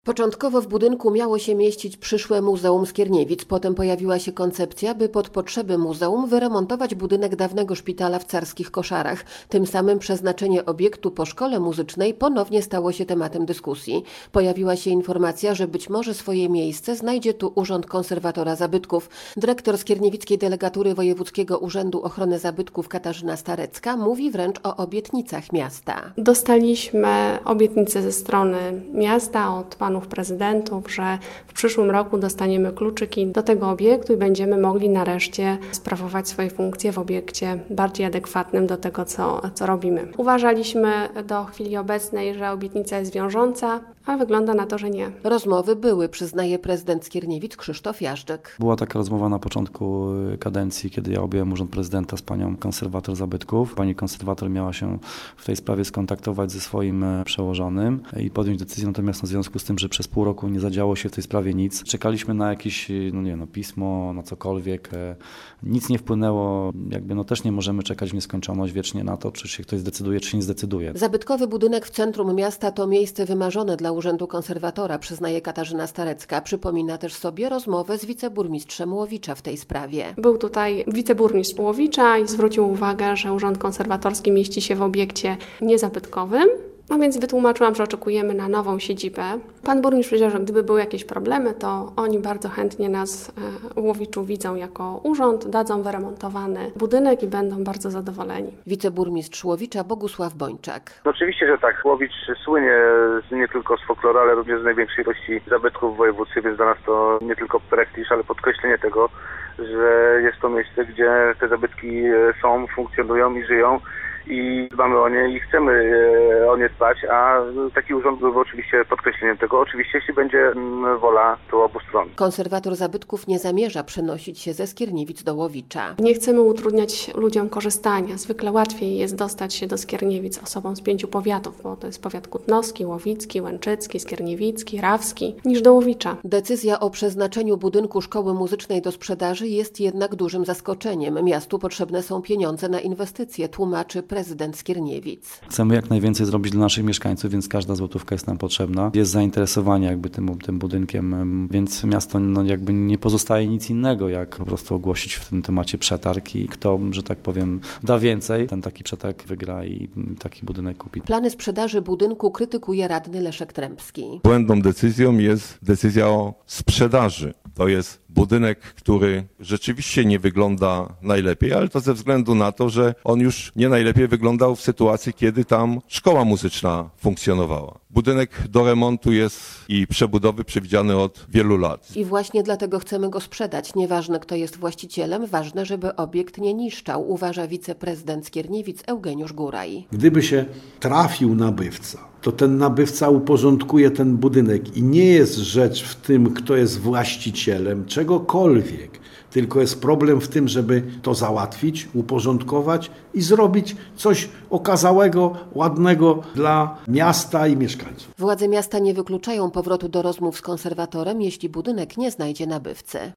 Początkowo w budynku miało się mieścić przyszłe Muzeum Skierniewic. Potem pojawiła się koncepcja, by pod potrzeby muzeum wyremontować budynek dawnego szpitala w Carskich Koszarach. Tym samym przeznaczenie obiektu po szkole muzycznej ponownie stało się tematem dyskusji. Pojawiła się informacja, że być może swoje miejsce znajdzie tu Urząd Konserwatora Zabytków. Dyrektor Skierniewickiej Delegatury Wojewódzkiego Urzędu Ochrony Zabytków Katarzyna Starecka mówi wręcz o obietnicach miasta. Dostaliśmy obietnicę ze strony miasta od panów prezydentów, że w przyszłym roku dostaniemy kluczyki do tego obiektu i będziemy mogli nareszcie sprawować swoje funkcje w obiekcie bardziej adekwatnym do tego, co robimy. Uważaliśmy do chwili obecnej, że obietnica jest wiążąca, a wygląda na to, że nie. Rozmowy były, przyznaje prezydent Skierniewic Krzysztof Jażdżek. Była taka rozmowa na początku kadencji, kiedy ja objąłem urząd prezydenta z panią konserwator zabytków. Pani konserwator miała się w tej sprawie skontaktować ze swoim przełożonym i podjąć decyzję, natomiast w związku z tym, że przez pół roku nie zadziało się w tej sprawie nic. Czekaliśmy na jakieś pismo, na cokolwiek. Nic nie wpłynęło. Też nie możemy czekać w nieskończoność wiecznie na to, czy się ktoś zdecyduje, czy się nie zdecyduje. Zabytkowy budynek w centrum miasta to miejsce wymarzone dla Urzędu Konserwatora, przyznaje Katarzyna Starecka. Przypomina też sobie rozmowę z wiceburmistrzem Łowicza w tej sprawie. Był tutaj wiceburmistrz Łowicza i zwrócił uwagę, że Urząd Konserwatorski mieści się w obiekcie niezabytkowym. No więc wytłumaczyłam, że oczekujemy na nową siedzibę. Pan burmistrz powiedział, że gdyby były jakieś problemy, to oni bardzo chętnie nas w Łowiczu widzą jako urząd, dadzą wyremontowany budynek i będą bardzo zadowoleni. Wiceburmistrz Łowicza Bogusław Bończak. Oczywiście, że tak. Łowicz słynie nie tylko z folkloru, ale również z największej ilości zabytków w województwie, więc dla nas to nie tylko prestiż, ale podkreślenie tego, że jest to miejsce, gdzie te zabytki są, funkcjonują i żyją. I dbamy o nie i chcemy o nie dbać, a taki urząd byłby oczywiście podkreśleniem tego, oczywiście jeśli będzie wola to obu stron. Konserwator zabytków nie zamierza przenosić się ze Skierniewic do Łowicza. Nie chcemy utrudniać ludziom korzystania. Zwykle łatwiej jest dostać się do Skierniewic osobom z 5 powiatów, bo to jest powiat kutnowski, łowicki, łęczycki, skierniewicki, rawski, niż do Łowicza. Decyzja o przeznaczeniu budynku szkoły muzycznej do sprzedaży jest jednak dużym zaskoczeniem. Miastu potrzebne są pieniądze na inwestycje, tłumaczy prezydent Skierniewic. Chcemy jak najwięcej zrobić dla naszych mieszkańców, więc każda złotówka jest nam potrzebna. Jest zainteresowanie tym budynkiem, więc miasto nie pozostaje nic innego, jak po prostu ogłosić w tym temacie przetarg i kto, że tak powiem, da więcej, ten taki przetarg wygra i taki budynek kupi. Plany sprzedaży budynku krytykuje radny Leszek Trębski. Błędną decyzją jest decyzja o sprzedaży. To jest budynek, który rzeczywiście nie wygląda najlepiej, ale to ze względu na to, że on już nie najlepiej wyglądał w sytuacji, kiedy tam szkoła muzyczna funkcjonowała. Budynek do remontu jest i przebudowy przewidziany od wielu lat. I właśnie dlatego chcemy go sprzedać. Nieważne, kto jest właścicielem, ważne, żeby obiekt nie niszczał, uważa wiceprezydent Skierniewic Eugeniusz Góraj. Gdyby się trafił nabywca, to ten nabywca uporządkuje ten budynek i nie jest rzecz w tym, kto jest właścicielem czegokolwiek, tylko jest problem w tym, żeby to załatwić, uporządkować i zrobić coś okazałego, ładnego dla miasta i mieszkańców. Władze miasta nie wykluczają powrotu do rozmów z konserwatorem, jeśli budynek nie znajdzie nabywcy.